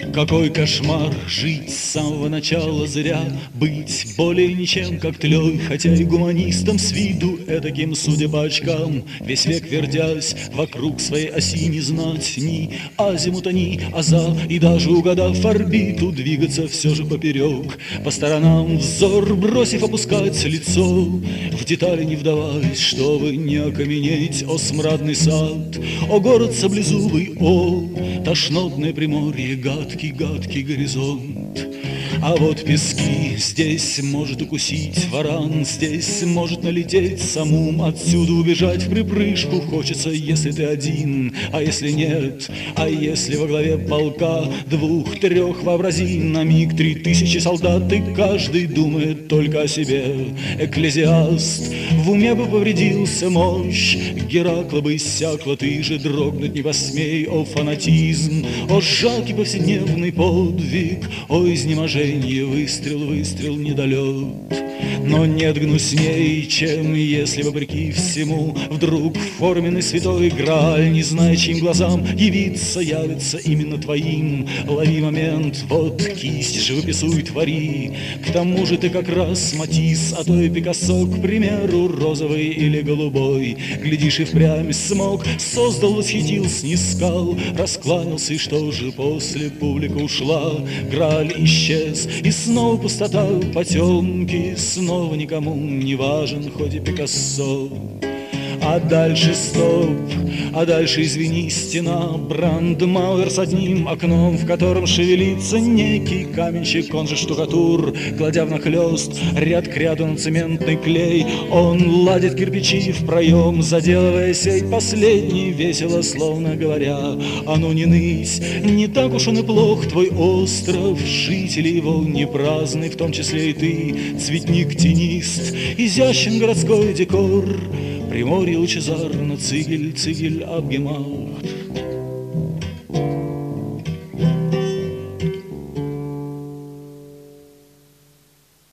Какой кошмар жить с самого начала зря, быть более ничем, как тлей, хотя и гуманистом с виду эдаким, судя по очкам, весь век вердясь вокруг своей оси, не знать ни азимута, ни аза, и даже угадав орбиту, двигаться все же поперек, по сторонам взор бросив, опускать лицо, в детали не вдаваясь, чтобы не окаменеть. О смрадный сад, о город саблезубый, о тошнотное приморье, гадкий горизонт. А вот пески, здесь может укусить варан, здесь может налететь самум, отсюда убежать в припрыжку хочется, если ты один, а если нет, а если во главе полка 2-3 вообрази на миг 3000 солдат, и каждый думает только о себе. Экклезиаст, в уме бы повредился мощь, Геракла бы иссякла, ты же дрогнуть не посмей. О фанатизм, о жалкий повседневный подвиг, о изнеможение, выстрел недалек. Но нет гнусней, чем если, вопреки всему, вдруг форменный святой Грааль, не зная, чьим глазам явится именно твоим. Лови момент, вот кисть, живописуй, твори. К тому же ты как раз Матисс, а то и Пикассо, к примеру, розовый или голубой. Глядишь, и впрямь смог, создал, восхитил, снискал, раскланялся, и что же после публика ушла, Грааль исчез, и снова пустота, потемки, снова никому не важен хоть и Пикассо. А дальше стоп, а дальше, извини, стена, Брандмауэр с одним окном, в котором шевелится некий каменщик, он же штукатур, кладя внахлёст ряд к ряду на цементный клей. Он ладит кирпичи в проем, заделывая сей последний, весело, словно говоря: а ну не ныть, не так уж он и плох, твой остров, жители его не праздны, в том числе и ты, цветник-тенист, изящен городской декор, Приморье лучезарно, цигель, Абгемахт.